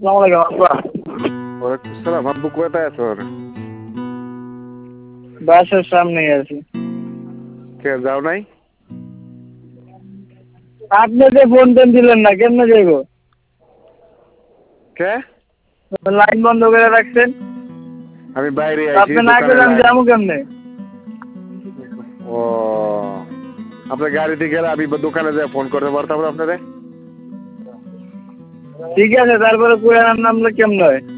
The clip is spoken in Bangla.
আলাইকুম আব্বা। ওয়ালাইকুম আসসালাম। আব্বু কোথায় আছো? বাসার সামনেই আছি। কে যাও নাই? আপনি যে ফোন টোন দিলেন না, কেমনে যাইব? কে? লাইন বন্ধ করে রাখছেন। আমি বাইরে আইছি আপনি না দোকানে গেলে আমি লাইন। যাবো কেমনে? ও আপনার গাড়িতে গেলে আমি দোকানে যাই ফোন করতে পারতাম না আপনারে। ঠিক আছে, তারপরে কুয়ার নামলে কেমনে হয়?